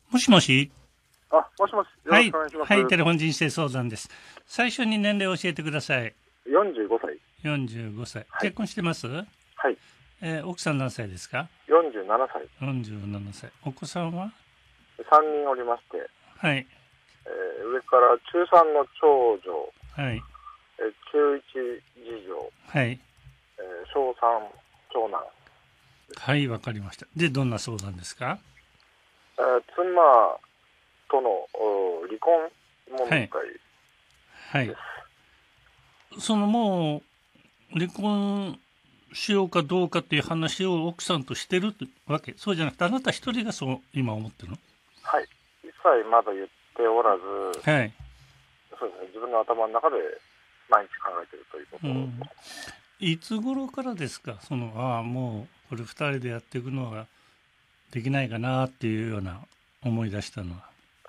もしもし。 もしもし。よはい。 ろしくお願いします。 はい。テレフォン人生相談です。最初に年齢を教えてください。 45歳。 45歳。 はい。 結婚してます？ はい。 奥さん何歳ですか 47歳。 ？47歳。お子さんは？ 3人おりまして、 はい。 上から中3の長女、 はい。 中1次女、 はい。 小3長男。 はい、わかりました。で、どんな相談ですか？ 妻との離婚問題です。 はい。もう、離婚しようかどうかっていう話を奥さんとしてるってわけ？そうじゃなくて、あなた一人がそう今思ってるの？ はい。一切まだ言っておらず、 はい。 そうですね。自分の頭の中で毎日考えているということ。 いつ頃からですか？もうこれ二人でやっていくのはできないかなっていうような思い出したのは。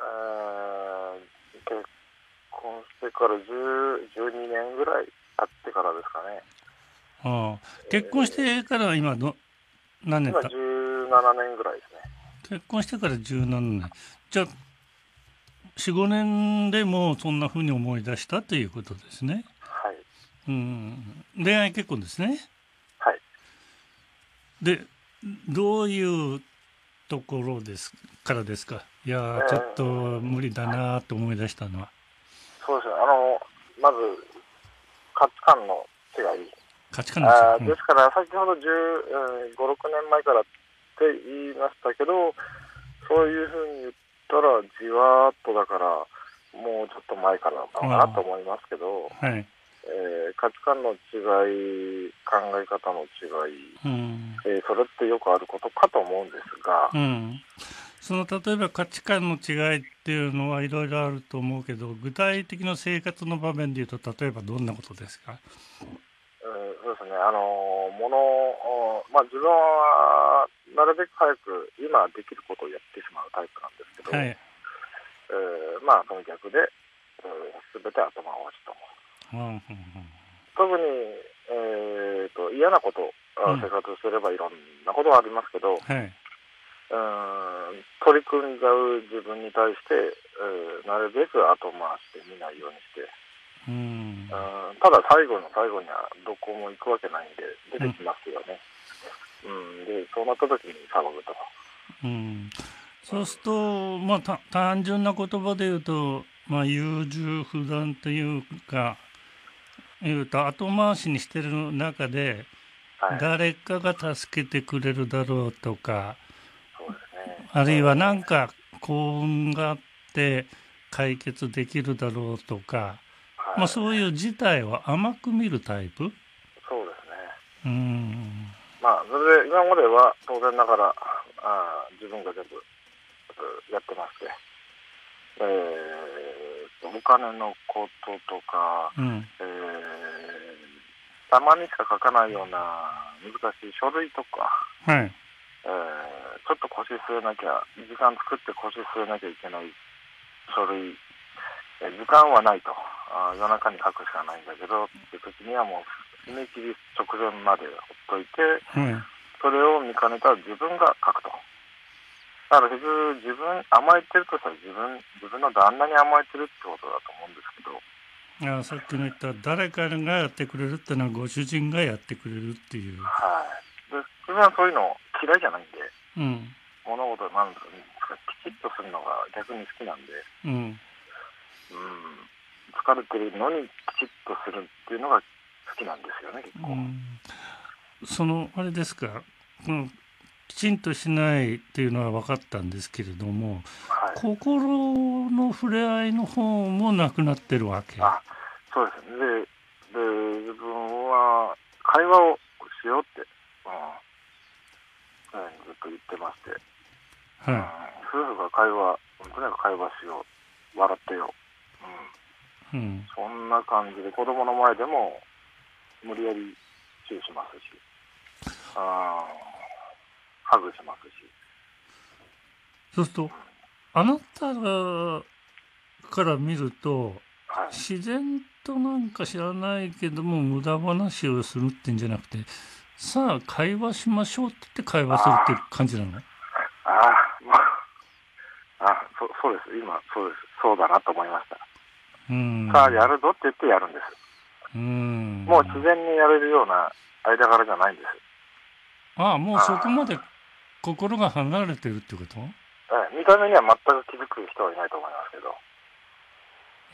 結婚してから12年ぐらい経ってからですかね。 結婚してから今何年今た？ 17年ぐらいですね。 結婚してから17年。じゃあ、4、5年でもそんな風に思い出したということですね。 はい。 恋愛結婚ですね。 はい。 で、どういうところですからですか？いやちょっと無理だなと思い出したのは。 そうですね。まず、価値観の違い。 価値観の違い。 ですから、先ほど15、6年前からって言いましたけど、そういうふうに言ったら、じわーっとだから、もうちょっと前からなのかなと思いますけど、 はい。 価値観の違い、考え方の違い、それってよくあることかと思うんですが、 例えば価値観の違いっていうのはいろいろあると思うけど、具体的な生活の場面でいうと、例えばどんなことですか？ そうですね、自分はなるべく早く今できることをやってしまうタイプなんですけど、 はい。 その逆で、全て後回しと。特に、嫌なこと、生活してればいろんなことがありますけど、 はい。 取り組んじゃう自分に対して、なるべく後回して見ないようにして、ただ最後の最後にはどこも行くわけないんで出てきますよね。でそうなった時に騒ぐと。 そうすると、単純な言葉で言うと、優柔不断というか、後回しにしてる中で、誰かが助けてくれるだろうとか、 そうですね、 あるいは何か幸運があって解決できるだろうとか、そういう事態を甘く見るタイプ？ そうですね。それで今までは当然ながら自分が全部やってまして、お金のこととか、たまにしか書かないような難しい書類とか、ちょっと腰据えなきゃ、時間作って腰据えなきゃいけない書類、時間はないと、夜中に書くしかないんだけどっていう時にはもう締め切り直前までほっといて、それを見かねた自分が書くと。だから結局自分甘えてるとしたら自分の旦那に甘えてるってことだと思うんですけど。 さっきの言った誰かがやってくれるってのはご主人がやってくれるっていう。 で自分はそういうの嫌いじゃないんで、物事なんですかきちっとするのが逆に好きなんで、疲れてるのにきちっとするっていうのが好きなんですよね、結構。 あれですか、きちんとしないっていうのは分かったんですけれども、心の触れ合いの方もなくなってるわけ？ そうですね。で自分は会話をしようって、ずっと言ってまして、夫婦がとにかく会話しよう、笑ってよ、そんな感じで子供の前でも無理やりチューしますし、ハグしますし。 そうするとあなたから見ると、自然となんか知らないけども無駄話をするってんじゃなくて、さあ会話しましょうって言って会話するっていう感じなの？ そうです。今、そうです。そうだなと思いました。 うん。 さあ、やるぞって言ってやるんです。 うん。 もう自然にやれるような間柄じゃないんです。 ああ、もうそこまで心が離れてるってこと？ 見た目には全く気づく人はいないと思いますけど。 うん。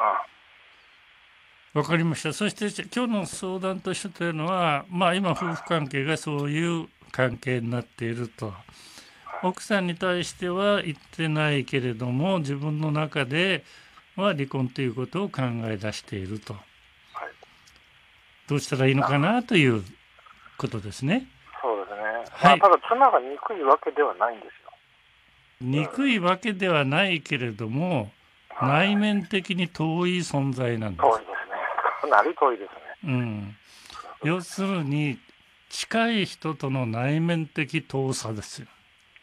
わかりました。そして今日の相談としてというのは、まあ今夫婦関係がそういう関係になっていると。奥さんに対しては言ってないけれども、自分の中では離婚ということを考え出していると。 はい、 どうしたらいいのかなということですね。 そうですね。 はい。 ただ妻が憎いわけではないんですよ。 憎いわけではないけれども、内面的に遠い存在なんです。 遠いですね。かなり遠いですね。 うん。要するに近い人との内面的遠さですよ。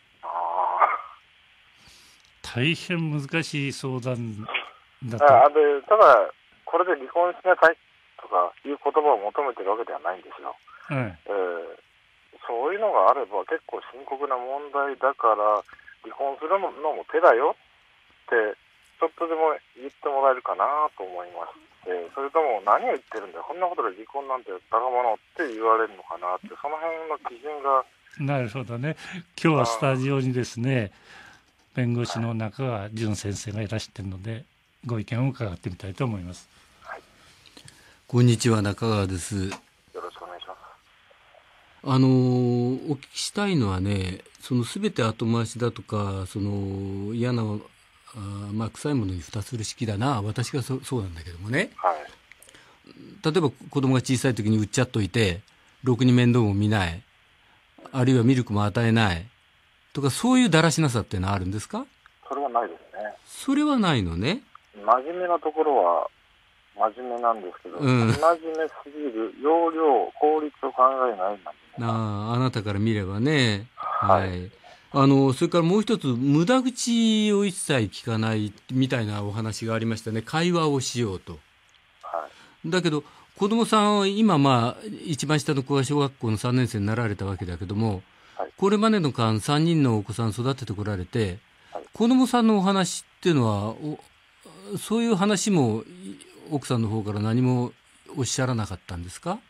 大変難しい相談だと。 ただ、これで離婚しなさいとかいう言葉を求めてるわけではないんですよ。そういうのがあれば結構深刻な問題だから離婚するのも手だよってちょっとでも言ってもらえるかなと思いまして、それとも何を言ってるんだよ、こんなことで離婚なんてバカ者って言われるのかなって、その辺の基準が。 なるほどね。今日はスタジオにですね、弁護士の中川淳先生がいらしているので、ご意見を伺ってみたいと思います。 はい、 こんにちは、中川です。 よろしくお願いします。 お聞きしたいのはね、その全て後回しだとか、その嫌な臭いものに蓋する式だな、私がそうなんだけどもね、 はい、 例えば子供が小さい時に売っちゃっといて、ろくに面倒も見ない、あるいはミルクも与えないとか、そういうだらしなさってのはあるんですか？ それはないですね。 それはないのね。 真面目なところは真面目なんですけど、真面目すぎる、要領、効率を考えないあなたから見ればね。 はい。 それからもう一つ、無駄口を一切聞かないみたいなお話がありましたね。会話をしようと。 はい、 だけど、子供さんは今、一番下の子が小学校の3年生になられたわけだけども、 はい、 これまでの間3人のお子さん育ててこられて、 はい、 子供さんのお話っていうのは、そういう話も奥さんの方から何もおっしゃらなかったんですか？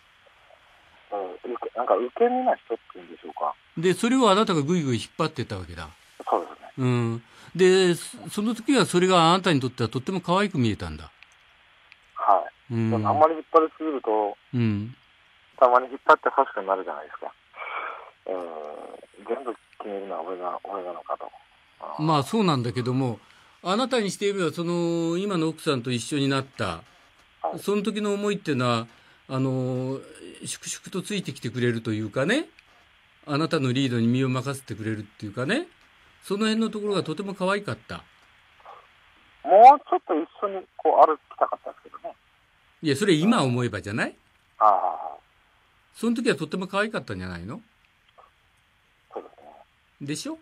なんか受け身な人っていうんでしょうか。 で、それをあなたがぐいぐい引っ張ってったわけだ。 そうですね。 で、その時はそれがあなたにとってはとっても可愛く見えたんだ。 はい。あんまり引っ張りすぎると、たまに引っ張って欲しくなるじゃないですか。全部決めるのは俺なのかと。 まあそうなんだけども、あなたにしてみればその今の奥さんと一緒になった、はい、その時の思いっていうのは粛々とついてきてくれるというかね、あなたのリードに身を任せてくれるっていうかね、その辺のところがとても可愛かった。 もうちょっと一緒に歩きたかったですけどね。 いや、それ今思えばじゃない？その時はとても可愛かったんじゃないの？ そうですね。 でしょ？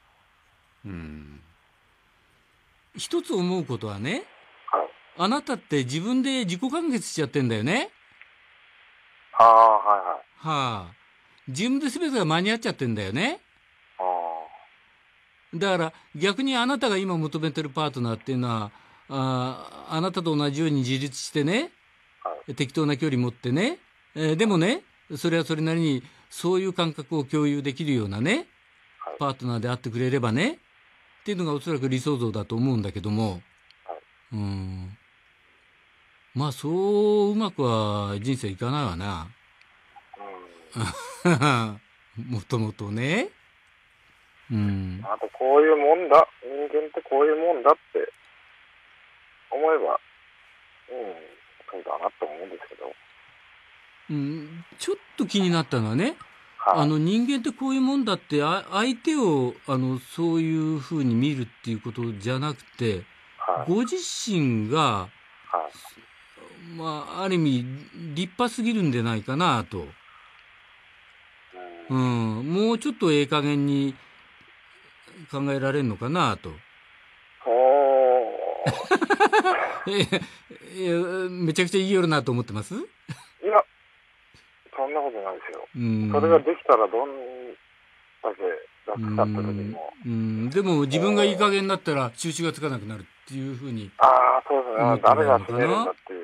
一つ思うことはね、 はい、 あなたって自分で自己完結しちゃってんだよね。自分で全てが間に合っちゃってんだよね。だから逆にあなたが今求めてるパートナーっていうのは、あなたと同じように自立してね、 はい、 適当な距離持ってね、でもね、それはそれなりにそういう感覚を共有できるようなね、はい、パートナーであってくれればねっていうのがおそらく理想像だと思うんだけども、はい、まあそううまくは人生いかないわな。もともとね。 あとこういうもんだ、人間ってこういうもんだって思えば、そうだなと思うんですけど。 ちょっと気になったのはね、 はい、 人間ってこういうもんだって相手をそういうふうに見るっていうことじゃなくて、はい、ご自身が、はい、ある意味立派すぎるんじゃないかなと。もうちょっとええ加減に考えられるのかなと。めちゃくちゃいいよなと思ってます？ いや、そんなことないですよ。それができたらどんだけ楽かった時もでも自分がいい加減になったら収拾がつかなくなるっていうふうに。 ああ、そうですね。 思ってない誰がのかな決めるんだっていう。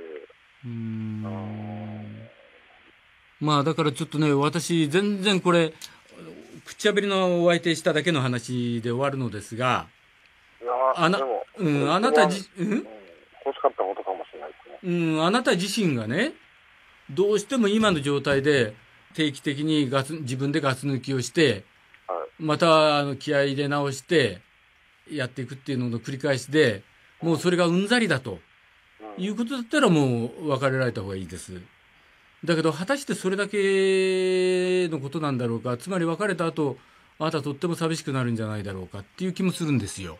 まあだからちょっとね、私全然これ口しゃべりのお相手しただけの話で終わるのですが、 いやでも、 あなた欲しかったことかもしれないですね。 あなた自身がね、どうしても今の状態で定期的に自分でガス抜きをして、また気合い入れ直してやっていくっていうのの繰り返しで、もうそれがうんざりだということだったらもう別れられた方がいいです。だけど果たしてそれだけのことなんだろうか、つまり別れた後あなたとっても寂しくなるんじゃないだろうかっていう気もするんですよ。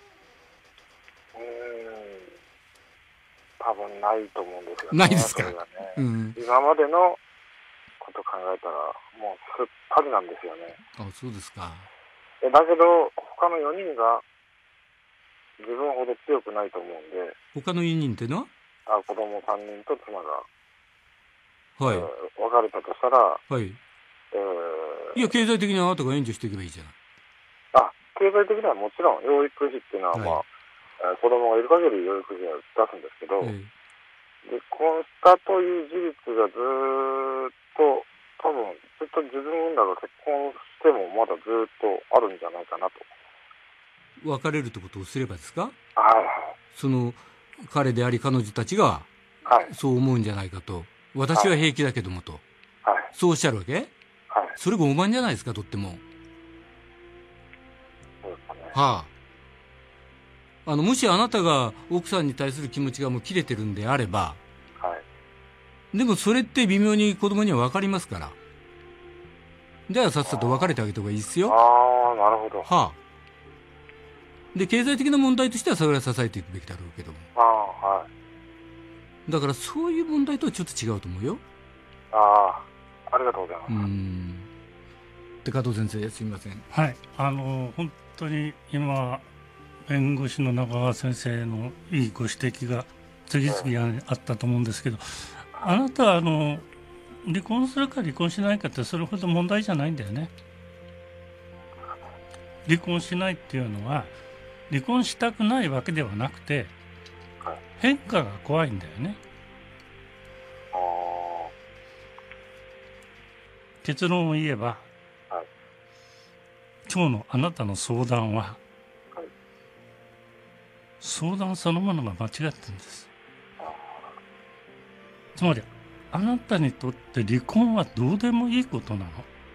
多分ないと思うんですよね。 ないですか。 それがね、今までのこと考えたらもうすっぱりなんですよね。 あ、そうですか。 だけど他の4人が自分ほど強くないと思うんで。 他の4人ってのは？ 子供3人と妻が、 はい、 別れたとしたら、 はい、いや経済的にあなたが援助していけばいいじゃない。 経済的にはもちろん養育費っていうのは、子供がいる限り養育費は出すんですけど、離婚したという事実がずっと多分ずっと自分らが結婚してもまだずっとあるんじゃないかなと。 別れるってことをすればですか？ はいその彼であり彼女たちがそう思うんじゃないかと。私は平気だけどもと、そうおっしゃるわけ？それ傲慢じゃないですか、とっても。 そうですね。 もしあなたが奥さんに対する気持ちがもう切れてるんであれば、でもそれって微妙に子供には分かりますから、ではさっさと別れてあげた方がいいですよ。 なるほど。 で経済的な問題としてはそれは支えていくべきだろうけども、だからそういう問題とはちょっと違うと思うよ。 ありがとうございます。 で加藤先生、すみません。 はい、本当に今弁護士の中川先生のいいご指摘が次々あったと思うんですけど、あなたは離婚するか離婚しないかってそれほど問題じゃないんだよね。離婚しないっていうのは離婚したくないわけではなくて、変化が怖いんだよね。結論を言えば、今日のあなたの相談は、相談そのものが間違ってるんです。つまりあなたにとって離婚はどうでもいいことなの。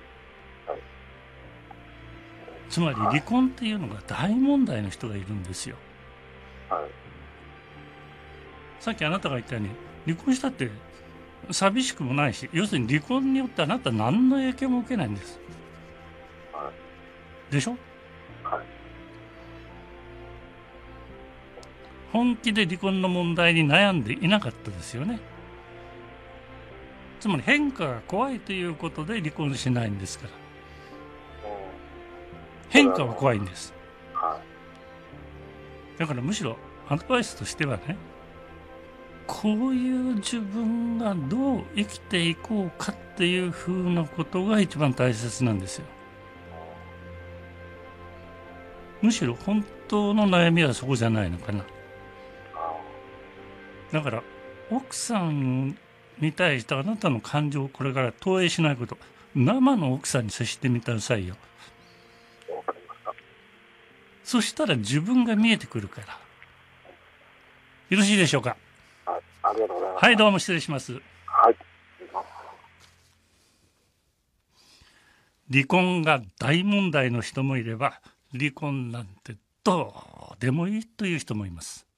つまり離婚っていうのが大問題の人がいるんですよ。さっきあなたが言ったように離婚したって寂しくもないし、要するに離婚によってあなた何の影響も受けないんです。でしょ？本気で離婚の問題に悩んでいなかったですよね。つまり変化が怖いということで離婚しないんですから。変化は怖いんです。だからむしろアドバイスとしてはね、こういう自分がどう生きていこうかっていうふうなことが一番大切なんですよ。むしろ本当の悩みはそこじゃないのかな。だから奥さんに対してあなたの感情をこれから投影しないこと、生の奥さんに接してみてくださいよ。そしたら自分が見えてくるから。よろしいでしょうか。 ありがとうございます。 はい、どうも失礼します。離婚が大問題の人もいれば、離婚なんてどうでもいいという人もいます。